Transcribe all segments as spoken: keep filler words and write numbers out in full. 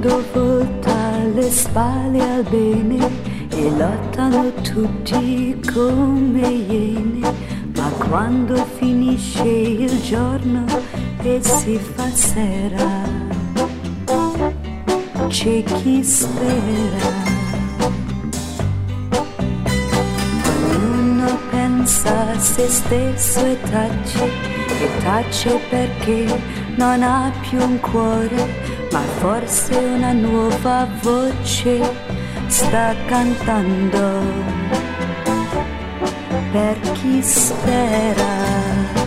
quando volta le spalle al bene e lottano tutti come iene, ma quando finisce il giorno e si fa sera, c'è chi spera. Ognuno pensa a se stesso e tace, e tace perché non ha più un cuore, ma forse una nuova voce sta cantando per chi spera.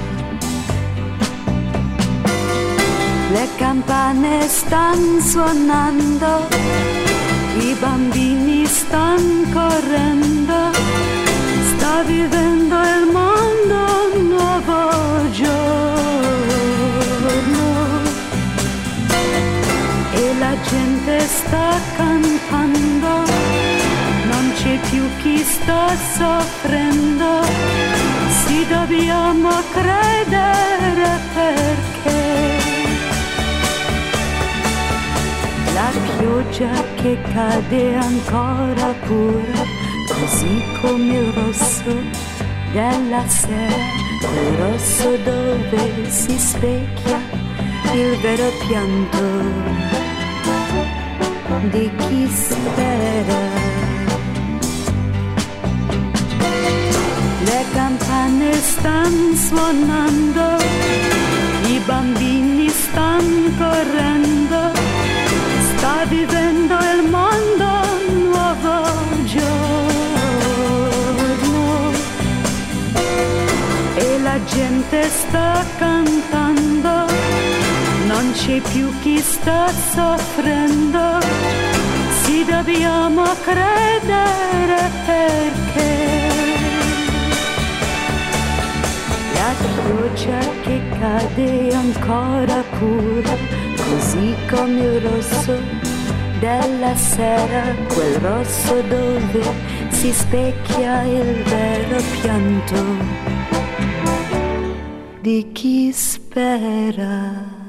Le campane stanno suonando, i bambini stanno correndo, sta vivendo il mondo un nuovo giorno e la gente sta cantando, non c'è più chi sta soffrendo, sì dobbiamo credere perché la pioggia che cade ancora pura, così come il rosso della sera, quel rosso dove si specchia il vero pianto di chi spera. Le campane stanno suonando, i bambini stanno correndo, sta vivendo il mondo un nuovo giorno e la gente sta cantando, non c'è più chi sta soffrendo, sì dobbiamo credere perché la pioggia che cade ancora pura, così come il rosso della sera, quel rosso dove si specchia il vero pianto di chi spera.